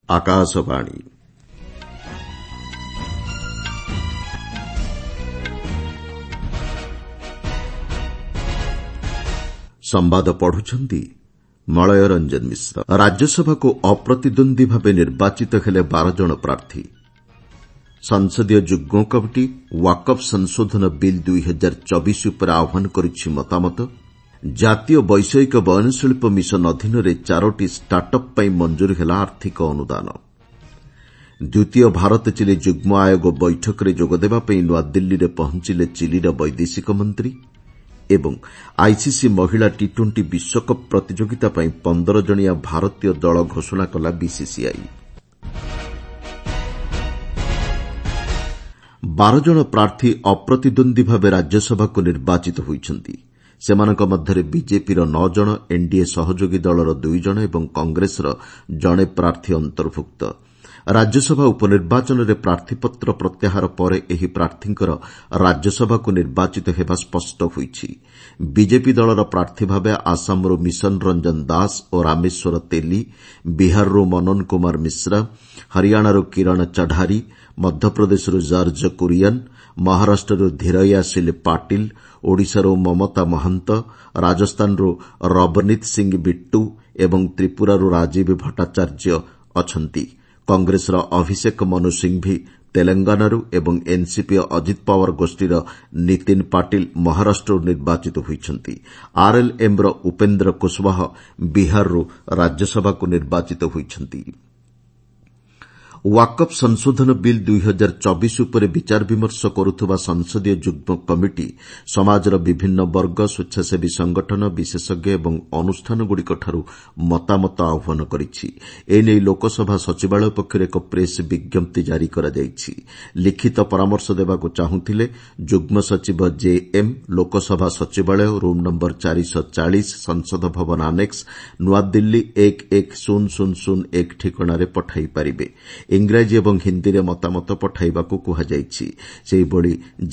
आकाशवाणी संवाद पढ़ुछंती मलय रंजन मिश्र। राज्यसभा को अप्रतिद्वंदी भावे निर्वाचित हेले 12 जन प्रार्थी। संसदीय जुग्म कमिटी वाकफ संशोधन बिल 2024 उपर आह्वान करिछि मतामत। जातीय वैषयिक बयनशिल्प मिशन अधीन 4टी स्टार्टअप पर मंजूर हेला आर्थिक अनुदान। द्वितीय भारत चिली जुग्म आयोग बैठक में जोगदेवा नुआदिल्ली में पहुंचिले चिलीर वैदेशिक मंत्री। एवं आईसीसी महिला टी20 विश्वकप प्रतियोगिता पर 15 जणिया भारतीय दल घोषणा कला बीसीसीआई। 12 जन प्रार्थी अप्रतिद्वंदी भावे राज्यसभा को निर्वाचित होइछंती। सेमानक मध्यरे बीजेपीर 9 जन, एनडीए सहयोगी दलर 2 जन एवं कांग्रेसर जणे प्रार्थी अंतर्भुक्त। राज्यसभा उपनिर्वाचन में प्रार्थीपत्र प्रत्याहार पर एही प्रार्थींकर राज्यसभा को निर्वाचित हेबा स्पष्ट होईछि। बीजेपी दलर प्रार्थी भावे आसामरू मिशन रंजन दास और रामेश्वर तेली, बिहाररू मनोन कुमार मिश्रा, हरियाणारू किरण चढ़ारी, मध्यप्रदेशरू जॉर्ज कुरियन, महाराष्ट्ररू धीरयासिल पाटिल, ओडिशारू ममता महंत, राजस्थानरू रवनीत सिंह बिट्टू एवं त्रिपुरारू राजीव भट्टाचार्य अछंती। कांग्रेसर अभिषेक मनु सिंघवी तेलंगानारू एवं एनसीपी अजित पवार गोष्ठीर नितिन पाटिल महाराष्ट्र निर्वाचित होइछंती। आरएलएम रो उपेन्द्र कुशवाहा बिहाररू राज्यसभा को निर्वाचित होइछंती। वाकफ संशोधन बिल 2024 उपरे विचार विमर्श करुथुबा संसदीय जुग्म कमिटी समाजर विभिन्न वर्ग, स्वेच्छासेवी संगठन, विशेषज्ञ एवं अनुष्ठानगुड़िकठारू मतामत आह्वान करिछि। एने लोकसभा सचिवालय पक्षर एक प्रेस विज्ञप्ति जारी करा जाइछि। लिखित परामर्श देबाकू चाहुथिले जुग्म सचिव जेएम, लोकसभा सचिवालय, रूम नंबर 440, संसद भवन आनेक्स, नुआदिल्ली 110001 ठिकाणारे पठाई पारिबे। इंग्राजी एवं हिंदी रे मतामत पठाइबाकू कुहाଯାଇଛି। सेहिभଳି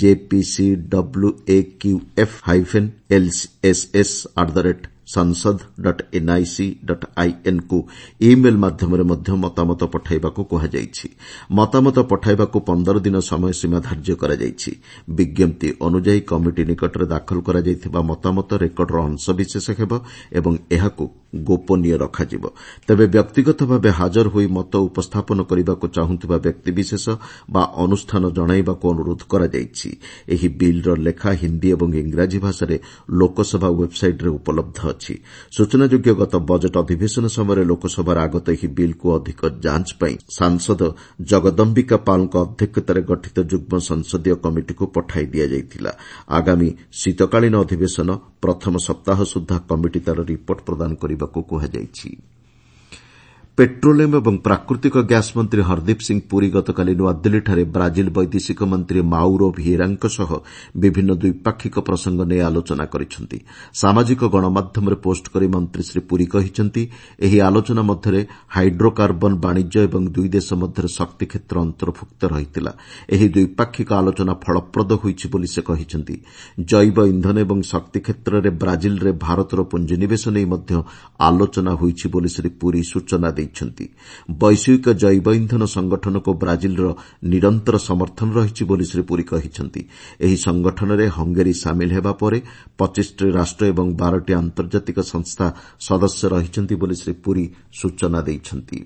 jpcwaqf-lss@sansad.nic.in को ईमेल माध्यम मतामत पठाइबाकू कुहाଯାଇଛି। मतामत पठाइबाकू 15 दिन समय सीमा धार्य कराଯାଇଛି। विज्ञप्ति अनुसार कमिटी निकट में दाखल कराଯାଇଥିବା मतामत रेकर्डर अंशविशेष हेब एवं एहाकू गोपनीय रखाजिब। तेबे व्यक्तिगत भावे हाजर होई मत उपस्थापन करबाकू चाहुଥିବା व्यक्तिविशेष बा अनुष्ठान जणाइबाकू अनुरोध कराଯାଇଛି। एही बिलर लेखा हिंदी एवं इंग्राजी भाषा लोकसभा वेबसाइट रे उपलब्ध अछि। सूचनायोग्य गत बजेट अधिवेशन समय लोकसभार आगत एही बिल को अधिक जांच पई सांसद जगदम्बिका पालଙ୍କ अध्यक्षतार गठित जुग्म संसदीय कमिटी को पठाई दिया जाइथिला। आगामी शीतकालीन अधिवेशन प्रथम सप्ताह सुद्धा कमिटी तार रिपोर्ट प्रदान करबाकू कुहाଯାଇଛି। पेट्रोलियम एवं प्राकृतिक गैस मंत्री हरदीप सिंह पुरी गतकाली नुआदिल्लीଠାରେ ब्राजिल वैदेशिक मंत्री माउरो भिएराଙ୍କ सह विभिन्न द्विपाक्षिक प्रसंग ने आलोचना କରିଛନ୍ତି। सामाजिक गणमाध्यम रे पोस्ट करी मंत्री श्री पुरी କହିଛନ୍ତି ଏହି आलोचना ମଧ୍ୟରେ हाइड्रोकार्बन वाणिज्य एवं दुई देश ମଧ୍ୟରେ शक्ति क्षेत्र अंतर्भुक्त रहिଥିଲା। ଏହି द्विपाक्षिक आलोचना फलप्रद ହୋଇଛି ବୋଲି ସେ କହିଛନ୍ତି। जैव इंधन एवं शक्ति क्षेत्र रे ब्राजिल रे भारतर पुंजीनिवेश नै ମଧ୍ୟ आलोचना ହୋଇଛି ବୋଲି श्री पुरी सूचना वैश्विक जैव इंधन संगठन को ब्राजिल निरंतर समर्थन रही बोली श्री पुरी कहते। एही संगठन में हंगेरी सामिल हेबा परे 25टी राष्ट्र एवं 12टी आंतर्जातिक संस्था सदस्य रही बोली श्री पुरी सूचना देइछंती।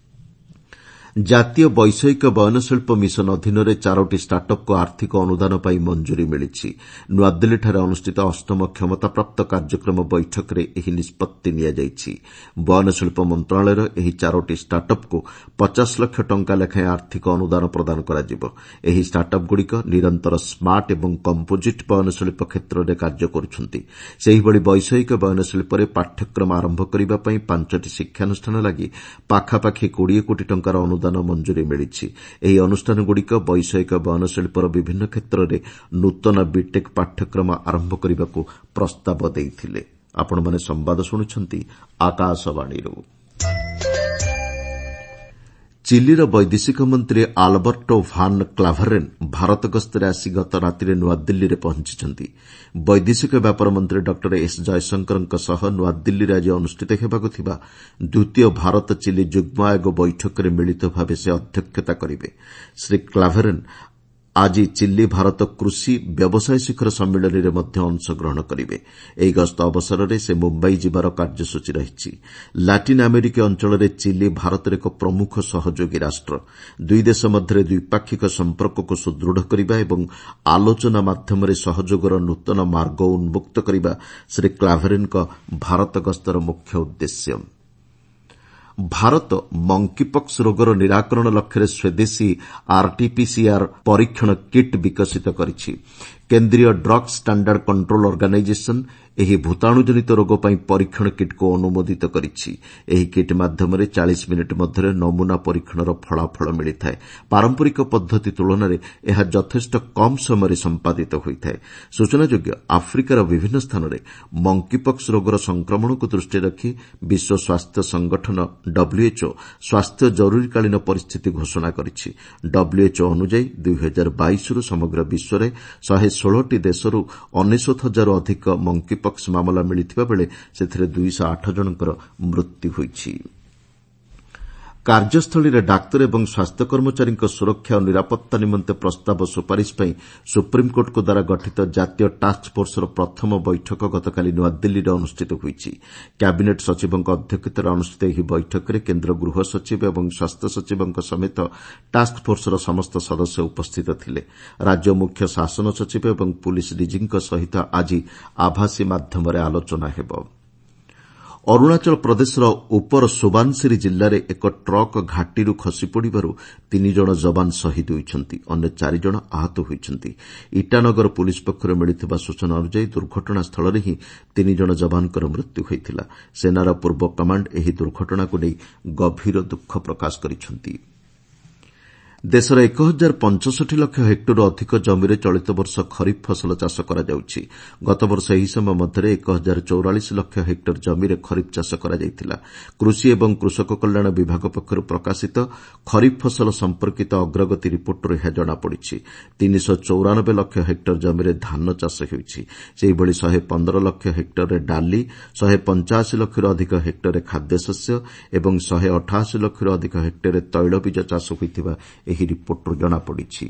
जातीय वैषयिक बयनशिल्प मिशन अधीन 4टी स्टार्टअप को आर्थिक अनुदान पाई मंजूरी मिली। नुआदिल्लीଠାରେ अनुष्ठित 8ମ क्षमताप्राप्त कार्यक्रम बैठक में यह निष्पत्ति नियाଯାଇଛି। बयनशिल्प मंत्रालयर ଏହି 4ଟି स्टार्टअप को 50 लाख टंका लेखाएं आर्थिक अनुदान प्रदान कराଯିବ। ଏହି स्टार्टअप गुड़िक निरंतर स्मार्ट एवं कंपोजिट बयनशिल्प क्षेत्र में कार्य करुछंती। सेहिभଳି वैषयिक बयनशिल्प रे पाठ्यक्रम आरंभ करबा पई 5ଟି शिक्षानुष्ठान लागि पाखापाखि 20 कोटी टंकार अनुदान मंजूरी मिली। ଏହି ଅନୁଷ୍ଠାନଗୁଡ଼ିକ ବୈଷୟିକ ବୟନଶିଳ୍ପର ବିଭିନ୍ନ କ୍ଷେତ୍ରରେ ନୂତନ ବିଟେକ୍ ପାଠ୍ୟକ୍ରମ ଆରମ୍ଭ କରିବାକୁ ପ୍ରସ୍ତାବ ଦେଇଥିଲେ। ଆପଣମାନେ ସମ୍ବାଦ ଶୁଣୁଛନ୍ତି ଆକାଶବାଣୀରୁ। ଚିଲିର ବୈଦେଶିକ ମନ୍ତ୍ରୀ ଆଲବର୍ଟୋ ଭାନ୍ କ୍ଲାଭରେନ୍ ଭାରତ ଗସ୍ତରେ ଆସି ଗତ ରାତିରେ ନୂଆଦିଲ୍ଲୀରେ ପହଞ୍ଚିଛନ୍ତି। ବୈଦେଶିକ ବ୍ୟାପାର ମନ୍ତ୍ରୀ ଡକ୍ଟର ଏସ୍ ଜୟଶଙ୍କରଙ୍କ ସହ ନୂଆଦିଲ୍ଲୀରେ ଆଜି ଅନୁଷ୍ଠିତ ହେବାକୁ ଥିବା ଦ୍ୱିତୀୟ ଭାରତ ଚିଲି ଯୁଗ୍ମ ଆୟୋଗ ବୈଠକରେ ମିଳିତ ଭାବେ ସେ ଅଧ୍ୟକ୍ଷତା କରିବେ। ଶ୍ରୀ କ୍ଲାଭରେନ୍ ଆଜି ଚିଲି ଭାରତ କୃଷି ବ୍ୟବସାୟ ଶିଖର ସମ୍ମିଳନୀରେ ମଧ୍ୟ ଅଂଶଗ୍ରହଣ କରିବେ। ଏହି ଗସ୍ତ ଅବସରରେ ସେ ମୁମ୍ବାଇ ଯିବାର କାର୍ଯ୍ୟସୂଚୀ ରହିଛି। ଲାଟିନ୍ ଆମେରିକୀୟ ଅଞ୍ଚଳରେ ଚିଲି ଭାରତର ଏକ ପ୍ରମୁଖ ସହଯୋଗୀ ରାଷ୍ଟ୍ର। ଦୁଇ ଦେଶ ମଧ୍ୟରେ ଦ୍ୱିପାକ୍ଷିକ ସମ୍ପର୍କକୁ ସୁଦୃଢ଼ କରିବା ଏବଂ ଆଲୋଚନା ମାଧ୍ୟମରେ ସହଯୋଗର ନୂତନ ମାର୍ଗ ଉନ୍ମୁକ୍ତ କରିବା ଶ୍ରୀ କ୍ଲାଭରେନ୍ଙ୍କ ଭାରତ ଗସ୍ତର ମୁଖ୍ୟ ଉଦ୍ଦେଶ୍ୟ। ଭାରତ ମଙ୍କିପକ୍ସ ରୋଗର ନିରାକରଣ ଲକ୍ଷ୍ୟରେ ସ୍ୱଦେଶୀ ଆର୍ଟିପିସିଆର୍ ପରୀକ୍ଷଣ କିଟ୍ ବିକଶିତ କରିଛି। କେନ୍ଦ୍ରୀୟ ଡ୍ରଗ୍ ଷ୍ଟାଣ୍ଡାର୍ଡ କଣ୍ଟ୍ରୋଲ ଅର୍ଗାନାଇଜେସନ୍ ଏହି ଭୂତାଣୁଜନିତ ରୋଗ ପାଇଁ ପରୀକ୍ଷଣ କିଟ୍କୁ ଅନୁମୋଦିତ କରିଛି। ଏହି କିଟ୍ ମାଧ୍ୟମରେ 40 ମିନିଟ୍ ମଧ୍ୟରେ ନମୁନା ପରୀକ୍ଷଣର ଫଳାଫଳ ମିଳିଥାଏ। ପାରମ୍ପରିକ ପଦ୍ଧତି ତୁଳନାରେ ଏହା ଯଥେଷ୍ଟ କମ୍ ସମୟରେ ସମ୍ପାଦିତ ହୋଇଥାଏ। ସୂଚନାଯୋଗ୍ୟ, ଆଫ୍ରିକାର ବିଭିନ୍ନ ସ୍ଥାନରେ ମଙ୍କିପକ୍ସ ରୋଗର ସଂକ୍ରମଣକୁ ଦୃଷ୍ଟିରେ ରଖି ବିଶ୍ୱ ସ୍ୱାସ୍ଥ୍ୟ ସଂଗଠନ WHO ସ୍ୱାସ୍ଥ୍ୟ ଜରୁରୀକାଳୀନ ପରିସ୍ଥିତି ଘୋଷଣା କରିଛି। WHO ଅନୁଯାୟୀ 2022ରୁ ସମଗ୍ର ବିଶ୍ୱରେ 116ଟି ଦେଶରୁ 99,000ରୁ ଅଧିକ ମଙ୍କିପକ୍ସ ମାମଲା ମିଳିଥିବା ବେଳେ ସେଥିରେ 208 ଜଣଙ୍କର ମୃତ୍ୟୁ ହୋଇଛି। କାର୍ଯ୍ୟସ୍ଥଳୀରେ ଡାକ୍ତର ଏବଂ ସ୍ୱାସ୍ଥ୍ୟ କର୍ମଚାରୀଙ୍କ ସୁରକ୍ଷା ଓ ନିରାପତ୍ତା ନିମନ୍ତେ ପ୍ରସ୍ତାବ ସୁପାରିଶ ପାଇଁ ସୁପ୍ରିମକୋର୍ଟଙ୍କ ଦ୍ୱାରା ଗଠିତ ଜାତୀୟ ଟାସ୍କଫୋର୍ସର ପ୍ରଥମ ବୈଠକ ଗତକାଲି ନୂଆଦିଲ୍ଲୀରେ ଅନୁଷ୍ଠିତ ହୋଇଛି। କ୍ୟାବିନେଟ୍ ସଚିବଙ୍କ ଅଧ୍ୟକ୍ଷତାରେ ଅନୁଷ୍ଠିତ ଏହି ବୈଠକରେ କେନ୍ଦ୍ର ଗୃହ ସଚିବ ଏବଂ ସ୍ୱାସ୍ଥ୍ୟ ସଚିବଙ୍କ ସମେତ ଟାସ୍କଫୋର୍ସର ସମସ୍ତ ସଦସ୍ୟ ଉପସ୍ଥିତ ଥିଲେ। ରାଜ୍ୟ ମୁଖ୍ୟ ଶାସନ ସଚିବ ଏବଂ ପୁଲିସ ଡିଜିଙ୍କ ସହିତ ଆଜି ଆଭାସୀ ମାଧ୍ୟମରେ ଆଲୋଚନା ହେବ। ଅରୁଣାଚଳ ପ୍ରଦେଶର ଉପର ସୁବାନସିରି ଜିଲ୍ଲାରେ ଏକ ଟ୍ରକ୍ ଘାଟିରୁ ଖସିପଡ଼ିବାରୁ 3 ଜଣ ଯବାନ ଶହୀଦ ହୋଇଛନ୍ତି। ଅନ୍ୟ 4 ଜଣ ଆହତ ହୋଇଛନ୍ତି। ଇଟାନଗର ପୁଲିସ ପକ୍ଷରୁ ମିଳିଥିବା ସୂଚନା ଅନୁଯାୟୀ ଦୁର୍ଘଟଣାସ୍ଥଳରେ ହିଁ 3 ଜଣ ଯବାନଙ୍କର ମୃତ୍ୟୁ ହୋଇଥିଲା। ସେନାର ପୂର୍ବ କମାଣ୍ଡ ଏହି ଦୁର୍ଘଟଣାକୁ ନେଇ ଗଭୀର ଦୁଃଖ ପ୍ରକାଶ କରିଛନ୍ତି। ଦେଶର 1065 ଲକ୍ଷ ହେକ୍ଟରରୁ ଅଧିକ ଜମିରେ ଚଳିତ ବର୍ଷ ଖରିଫ ଫସଲ ଚାଷ କରାଯାଉଛି। ଗତବର୍ଷ ଏହି ସମୟ ମଧ୍ୟରେ 1044 ଲକ୍ଷ ହେକ୍ଟର ଜମିରେ ଖରିଫ ଚାଷ କରାଯାଇଥିଲା। କୃଷି ଏବଂ କୃଷକ କଲ୍ୟାଣ ବିଭାଗ ପକ୍ଷରୁ ପ୍ରକାଶିତ ଖରିଫ ଫସଲ ସମ୍ପର୍କିତ ଅଗ୍ରଗତି ରିପୋର୍ଟରୁ ଏହା ଜଣାପଡ଼ିଛି। 394 ଲକ୍ଷ ହେକ୍ଟର ଜମିରେ ଧାନ ଚାଷ ହେଉଛି। ସେହିଭଳି 115 ଲକ୍ଷ ହେକ୍ଟରରେ ଡାଲି, 185 ଲକ୍ଷରୁ ଅଧିକ ହେକ୍ଟରରେ ଖାଦ୍ୟଶସ୍ୟ ଏବଂ 188 ଲକ୍ଷରୁ ଅଧିକ ହେକ୍ଟରରେ ତୈଳବୀଜ ଚାଷ ହୋଇଥିବା ଏହି ରିପୋର୍ଟରୁ ଜଣାପଡ଼ିଛି।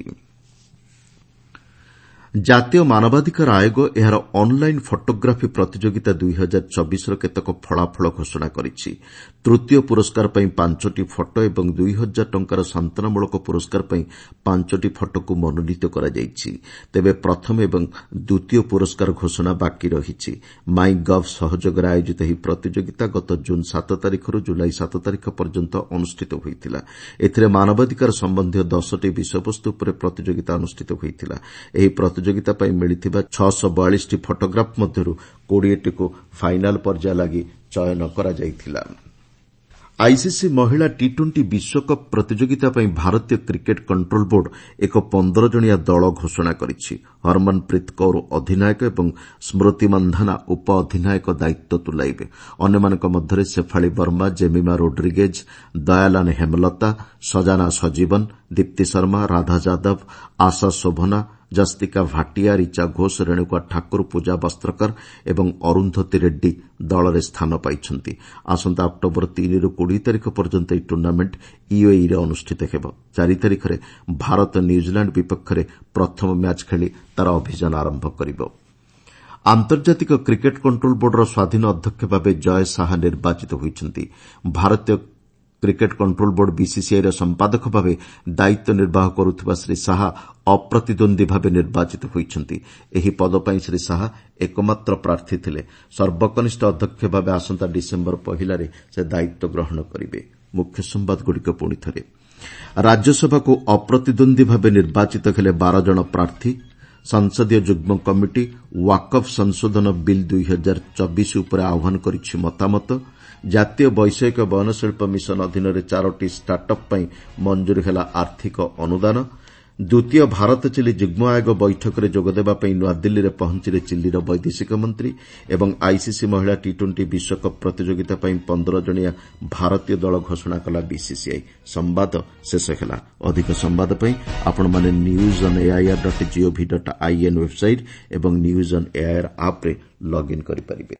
ଜାତୀୟ ମାନବାଧିକାର ଆୟୋଗ ଏହାର ଅନ୍ଲାଇନ୍ ଫଟୋଗ୍ରାଫି ପ୍ରତିଯୋଗିତା 2024ର କେତେକ ଫଳାଫଳ ଘୋଷଣା କରିଛି। ତୃତୀୟ ପୁରସ୍କାର ପାଇଁ 5ଟି ଫଟୋ ଏବଂ 2,000 ଟଙ୍କାର ସାନ୍ତ୍ୱନାମୂଳକ ପୁରସ୍କାର ପାଇଁ 5ଟି ଫଟୋକୁ ମନୋନୀତ କରାଯାଇଛି। ତେବେ ପ୍ରଥମ ଏବଂ ଦ୍ୱିତୀୟ ପୁରସ୍କାର ଘୋଷଣା ବାକି ରହିଛି। ମାଇ ଗଭ୍ ସହଯୋଗରେ ଆୟୋଜିତ ଏହି ପ୍ରତିଯୋଗିତା ଗତ ଜୁନ୍ 7 ତାରିଖରୁ ଜୁଲାଇ 7 ତାରିଖ ପର୍ଯ୍ୟନ୍ତ ଅନୁଷ୍ଠିତ ହୋଇଥିଲା। ଏଥିରେ ମାନବାଧିକାର ସମ୍ବନ୍ଧୀୟ 10ଟି ବିଷୟବସ୍ତୁ ଉପରେ ପ୍ରତିଯୋଗିତା ଅନୁଷ୍ଠିତ ହୋଇଥିଲା। ଏହି ପ୍ରତିଯୋଗିତା ପାଇଁ ମିଳିଥିବା 642ଟି ଫଟୋଗ୍ରାଫ ମଧ୍ୟରୁ 20ଟିକୁ ଫାଇନାଲ ପର୍ଯ୍ୟାୟ ଲାଗି ଚୟନ କରାଯାଇଥିଲା। ଆଇସିସି ମହିଳା ଟି20 ବିଶ୍ୱକପ୍ ପ୍ରତିଯୋଗିତା ପାଇଁ ଭାରତୀୟ କ୍ରିକେଟ କଣ୍ଟ୍ରୋଲ ବୋର୍ଡ ଏକ 15 ଜଣିଆ ଦଳ ଘୋଷଣା କରିଛି। ହରମନପ୍ରୀତ କୌର ଅଧିନାୟକ ଏବଂ ସ୍ମୃତି ମନ୍ଧାନା ଉପ ଅଧିନାୟକ ଦାୟିତ୍ୱ ତୁଲାଇବେ। ଅନ୍ୟମାନଙ୍କ ମଧ୍ୟରେ ଶେଫାଳି ବର୍ମା, ଜେମିମା ରୋଡ୍ରିଗେଜ୍, ଦୟାଲାନ ହେମଲତା, ସଜାନା ସଜୀବନ, ଦୀପ୍ତି ଶର୍ମା, ରାଧା ଯାଦବ, ଆଶା ଶୋଭନା, ଜସ୍ତିକା ଭାଟିଆ, ରିଚା ଘୋଷ, ରେଣୁକା ଠାକୁର, ପୂଜା ବସ୍ତ୍ରକର ଏବଂ ଅରୁନ୍ଧତୀ ରେଡ୍ଡୀ ଦଳରେ ସ୍ଥାନ ପାଇଛନ୍ତି। ଆସନ୍ତା ଅକ୍ଟୋବର 3ରୁ 20 ତାରିଖ ପର୍ଯ୍ୟନ୍ତ ଏହି ଟୁର୍ଣ୍ଣାମେଣ୍ଟ ୟୁଏଇରେ ଅନୁଷ୍ଠିତ ହେବ। 4 ତାରିଖରେ ଭାରତ ନ୍ୟୁଜିଲାଣ୍ଡ ବିପକ୍ଷରେ ପ୍ରଥମ ମ୍ୟାଚ୍ ଖେଳି ତାର ଅଭିଯାନ ଆରମ୍ଭ କରିବ। ଆନ୍ତର୍ଜାତିକ କ୍ରିକେଟ କଣ୍ଟ୍ରୋଲ ବୋର୍ଡର ସ୍ୱାଧୀନ ଅଧ୍ୟକ୍ଷ ଭାବେ ଜୟ ଶାହା ନିର୍ବାଚିତ ହୋଇଛନ୍ତି। ଭାରତୀୟ କ୍ରିକେଟ କଣ୍ଟ୍ରୋଲ ବୋର୍ଡ ବିସିସିଆଇର ସମ୍ପାଦକ ଭାବେ ଦାୟିତ୍ୱ ନିର୍ବାହ କରୁଥିବା ଶ୍ରୀ ଶାହା ଅପ୍ରତିଦ୍ୱନ୍ଦ୍ୱୀ ଭାବେ ନିର୍ବାଚିତ ହୋଇଛନ୍ତି। ଏହି ପଦ ପାଇଁ ଶ୍ରୀ ଶାହା ଏକମାତ୍ର ପ୍ରାର୍ଥୀ ଥିଲେ। ସର୍ବକନିଷ୍ଠ ଅଧ୍ୟକ୍ଷ ଭାବେ ଆସନ୍ତା ଡିସେମ୍ବର 1ରେ ସେ ଦାୟିତ୍ୱ ଗ୍ରହଣ କରିବେ। ମୁଖ୍ୟ ସମ୍ବାଦଗୁଡ଼ିକ ପୁଣିଥରେ। ରାଜ୍ୟସଭାକୁ ଅପ୍ରତିଦ୍ୱନ୍ଦ୍ୱୀ ଭାବେ ନିର୍ବାଚିତ ହେଲେ 12 ଜଣ ପ୍ରାର୍ଥୀ। ସଂସଦୀୟ ଯୁଗ୍ମ କମିଟି ୱାକଫ୍ ସଂଶୋଧନ ବିଲ୍ 2024 ଉପରେ ଆହ୍ୱାନ କରିଛି ମତାମତ। ଜାତୀୟ ବୈଷୟିକ ବୟନଶିଳ୍ପ ମିଶନ ଅଧୀନରେ 4ଟି ଷ୍ଟାର୍ଟଅପ୍ ପାଇଁ ମଞ୍ଜୁରୀ ହେଲା ଆର୍ଥିକ ଅନୁଦାନ। ଦ୍ୱିତୀୟ ଭାରତ ଚିଲି ଯୁଗ୍ମ ଆୟୋଗ ବୈଠକରେ ଯୋଗଦେବାପାଇଁ ନୂଆଦିଲ୍ଲୀରେ ପହଞ୍ଚିଲେ ଚିଲିର ବୈଦେଶିକ ମନ୍ତ୍ରୀ ଏବଂ ଆଇସିସି ମହିଳା ଟି-20 ବିଶ୍ୱକପ୍ ପ୍ରତିଯୋଗିତା ପାଇଁ 15 ଜଣିଆ ଭାରତୀୟ ଦଳ ଘୋଷଣା କଲା ବିସିସିଆଇ। ସମ୍ବାଦ ଶେଷ ହେଲା। ଅଧିକ ସମ୍ବାଦ ପାଇଁ ଆପଣମାନେ newsonair.gov.in ୱେବସାଇଟ୍ ଏବଂ ନ୍ୟୁଜ୍ ଅନ୍ ଏଆଇଆର୍ ଆପ୍ରେ ଲଗ୍ଇନ୍ କରିପାରିବେ।